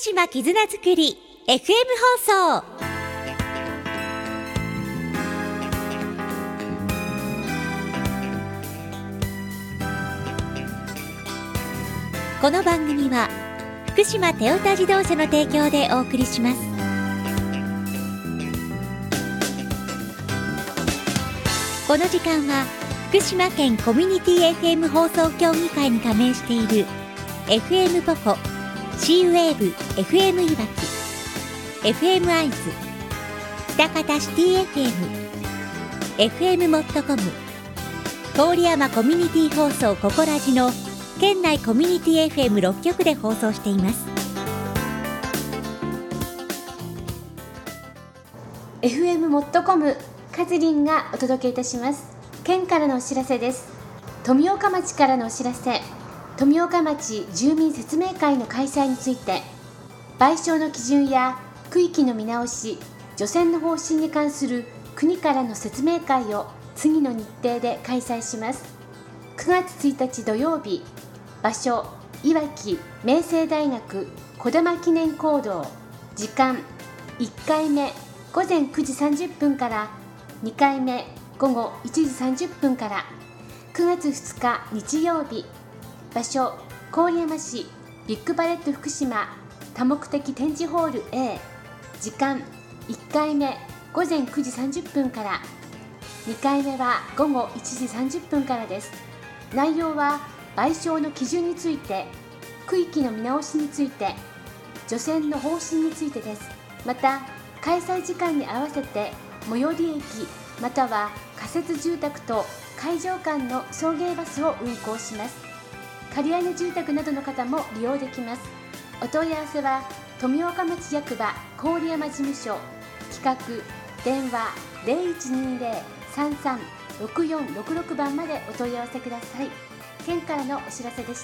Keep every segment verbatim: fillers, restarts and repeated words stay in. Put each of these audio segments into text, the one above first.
島絆づくり エフエム 放送。この番組は福島テオタ自動車の提供でお送りします。この時間は福島県コミュニティ エフエム 放送協議会に加盟している エフエム ポコ、シーウェーブ エフエム いわき、エフエム アイズ、喜多方シティ エフエム、エフエム モットコム、郡山コミュニティ放送ココラジの県内コミュニティ エフエムろっ 局で放送しています。 エフエム モットコム、カズリンがお届けいたします。県からのお知らせです。富岡町からのお知らせ。富岡町住民説明会の開催について、賠償の基準や区域の見直し、除染の方針に関する国からの説明会を次の日程で開催します。くがつついたち土曜日、場所いわき明星大学児玉記念講堂、時間いっかいめごぜんくじさんじゅっぷんからにかいめごごいちじさんじゅっぷんから。くがつふつか日曜日、場所郡山市ビッグパレット福島多目的展示ホール A、 時間いっかいめごぜんくじさんじゅっぷんから、にかいめはごごいちじさんじゅっぷんからです。内容は賠償の基準について、区域の見直しについて、除染の方針についてです。また開催時間に合わせて最寄り駅または仮設住宅と会場間の送迎バスを運行します。借り上げ住宅などの方も利用できます。お問い合わせは富岡町役場郡山事務所、企画電話 ゼロいちにゼロ さんさん ろくよんろくろく 番までお問い合わせください。県からのお知らせでした。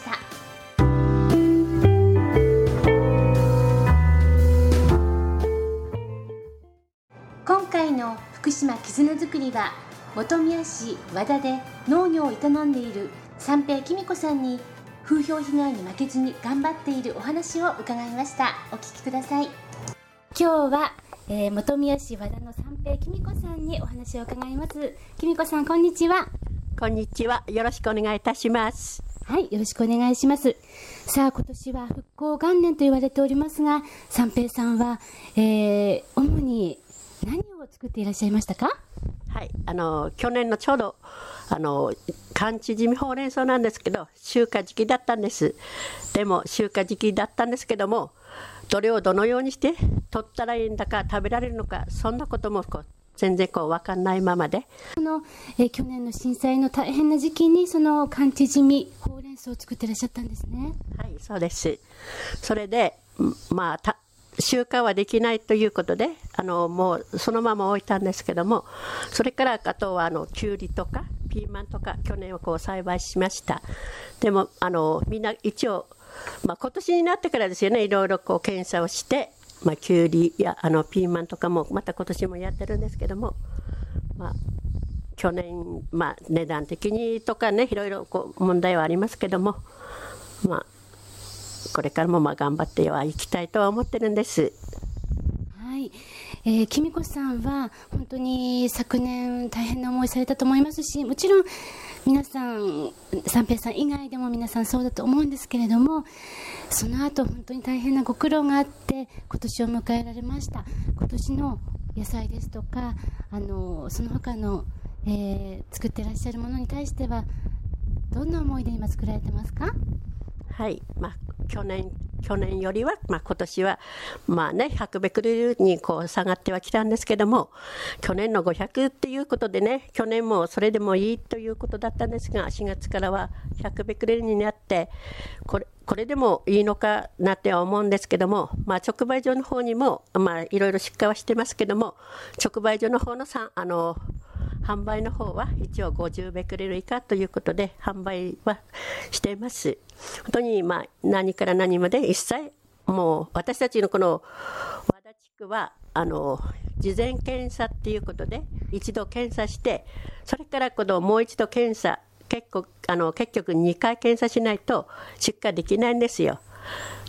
今回の福島絆づくりは、本宮市和田で農業を営んでいる三平紀美子さんに風評被害に負けずに頑張っているお話を伺いました。お聞きください。今日は、えー、本宮市和田の三平紀美子さんにお話を伺います。紀美子さん、こんにちは。 こんにちは。よろしくお願いいたします。 はい、よろしくお願いします。さあ、今年は復興元年と言われておりますが、三平さんは、えー、主に何を作っていらっしゃいましたか？ はい、あの去年のちょうどあの寒地地味ほうれん草なんですけど、集荷時期だったんです。でも集荷時期だったんですけども、どれをどのようにして取ったらいいんだか、食べられるのか、そんなこともこう全然こう分かんないままで、 この、えー、去年の震災の大変な時期にその寒地地味ほうれん草を作ってらっしゃったんですね。 はい、そうです。それでまあた集荷はできないということで、あのもうそのまま置いたんですけども、それからあとはあのきゅうりとかピーマンとか去年はこう栽培しました。でもあのみんな一応、まあ、今年になってからですよね、いろいろこう検査をして、まあ、きゅうりやあのピーマンとかもまた今年もやってるんですけども、まあ、去年、まあ、値段的にとかね、いろいろこう問題はありますけども、まあこれからもまあ頑張ってはいきたいとは思ってるんです。 はい、えー、紀美子さんは本当に昨年大変な思いされたと思いますし、もちろん皆さん、三平さん以外でも皆さんそうだと思うんですけれども、その後本当に大変なご苦労があって今年を迎えられました。今年の野菜ですとか、あのその他の、えー、作ってらっしゃるものに対してはどんな思いで今作られてますか？ はい、まあ、去年去年よりは、まあ、今年はまあね、ひゃくベクレルにこう下がってはきたんですけども、去年のごひゃくっていうことでね、去年もそれでもいいということだったんですが、しがつからはひゃくベクレルになって、これこれでもいいのかなっては思うんですけども、まあ、直売所の方にも、まあ、いろいろ出荷はしてますけども、直売所の方のさあの販売の方は一応ごじゅうベクレル以下ということで販売はしています。本当にまあ何から何まで一切、もう私たちのこの和田地区はあの事前検査っていうことで一度検査して、それからこのもう一度検査、結構あの結局にかい検査しないと出荷できないんですよ。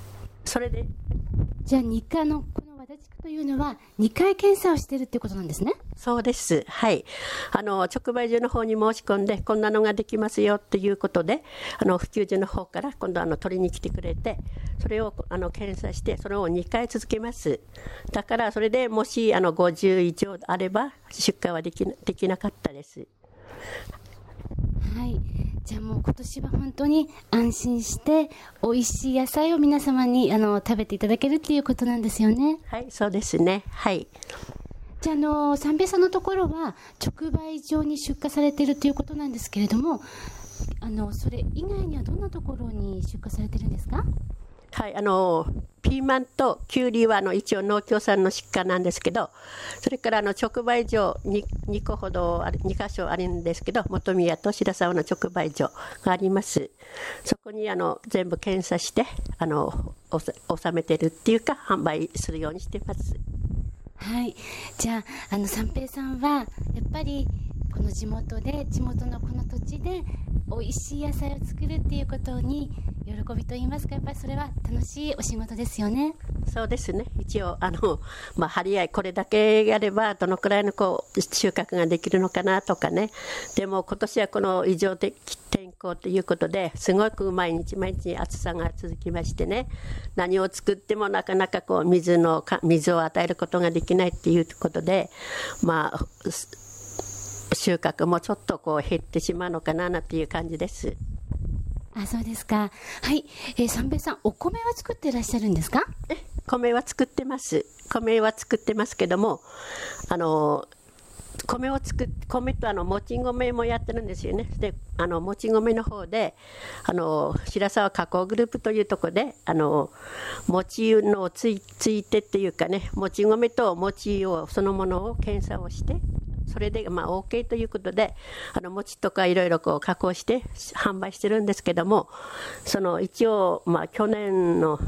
それでじゃあにかいのこの和田地区というのはにかい検査をしているということなんですね。 そうです。はい。あの直売所の方に申し込んでこんなのができますよということで、あの普及所の方から今度あの取りに来てくれて、それをあの検査してそれをにかい続けます。だからそれでもしあのごじゅう以上あれば出荷はできな、できなかったです。 はい、じゃあもう今年は本当に安心して美味しい野菜を皆様にあの食べていただけるっていうことなんですよね。 はい、そうですね。はい。 じゃあ、あの三平さんのところは直売所に出荷されているということなんですけれども、あのそれ以外にはどんなところに出荷されているんですか？ はい、あのピーマンとキュウリはあの一応農協さんの出荷なんですけど、それからあの直売所 2, 2個ほどあるにかしょあるんですけど、本宮と白沢の直売所があります。そこにあの全部検査してあの納めてるっていうか販売するようにしてます。 はい、じゃあ、あの三平さんはやっぱりこの地元で地元のこの土地で美味しい野菜を作るっていうことに喜びといいますか、やっぱりそれは楽しいお仕事ですよね。 そうですね。一応あの、まあ、張り合いこれだけやればどのくらいのこう収穫ができるのかなとかね。でも今年はこの異常的天候ということですごく毎日毎日暑さが続きましてね、何を作ってもなかなかこう水の水を与えることができないっていうことで、まあ収穫もちょっとこう減ってしまうのかなっていう感じです。 あ、そうですか。はい、えー、三平さん、お米は作っていらっしゃるんですか？ え、米は作ってます。米は作ってますけども、あの米を作っ米とあのもち米もやってるんですよね。で、あのもち米の方で、あの白沢加工グループというところで、あの餅のついついてっていうかね、もち米と餅をそのものを検査をして。それでまあ OK ということで、あの餅とかいろいろこう加工して販売してるんですけども、その一応まあ去年の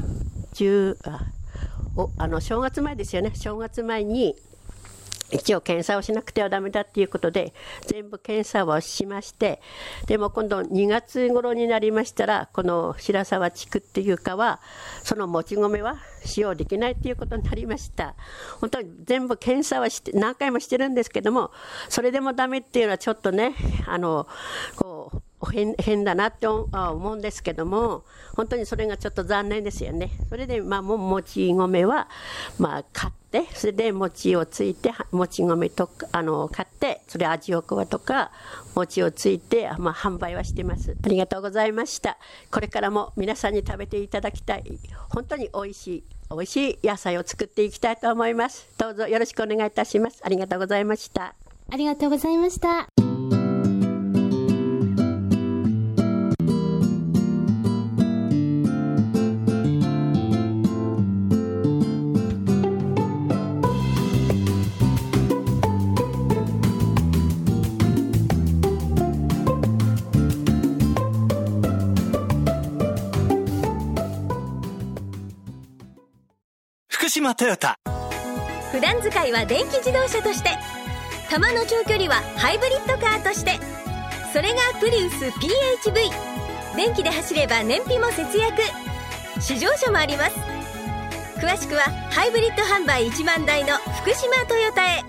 10あおあの正月前ですよね。正月前に一応検査をしなくてはダメだっていうことで全部検査をしまして、でも今度にがつ頃になりましたら、この白沢地区っていうかはそのもち米は使用できないっていうことになりました。本当に全部検査はして何回もしてるんですけども、それでもダメっていうのはちょっとね、あのこう変, 変だなって思うんですけども、本当にそれがちょっと残念ですよね。それでまあももち米はまあ買って、それで餅をついてもち米とあの買って、それ味おこわとか餅をついて、まあ、販売はしてます。ありがとうございました。これからも皆さんに食べていただきたい本当においしいおいしい野菜を作っていきたいと思います。どうぞよろしくお願いいたします。ありがとうございました。 ありがとうございました。 福島トヨタ。 普段使いは電気自動車として、たまの長距離はハイブリッドカーとして、それがプリウス ピーエイチブイ。 電気で走れば燃費も節約、試乗車もあります。詳しくはハイブリッド販売いちまんだいの福島トヨタへ。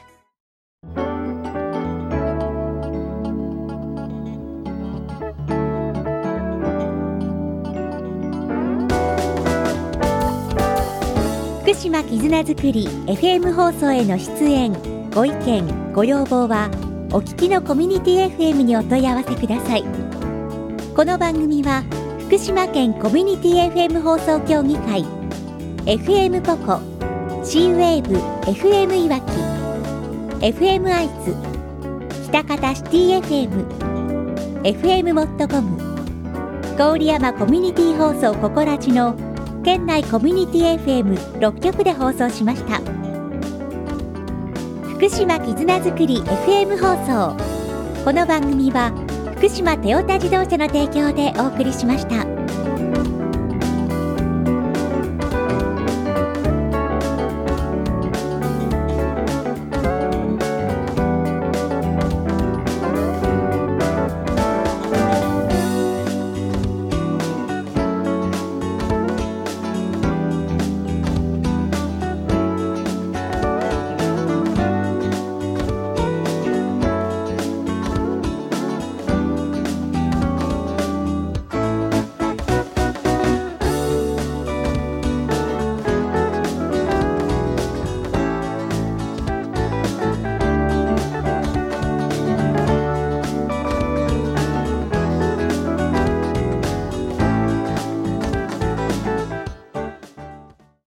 福島絆づくり エフエム 放送への出演ご意見ご要望はお聞きのコミュニティ エフエム にお問い合わせください。この番組は福島県コミュニティ エフエム 放送協議会 エフエム ポコ C ウェーブ エフエム いわき エフエム 愛知喜多方シティ エフエム エフエム モットコム郡山コミュニティ放送ココラジの県内コミュニティ エフエムろっきょくで放送しました。福島絆づくり エフエム 放送。この番組は福島トヨタ自動車の提供でお送りしました。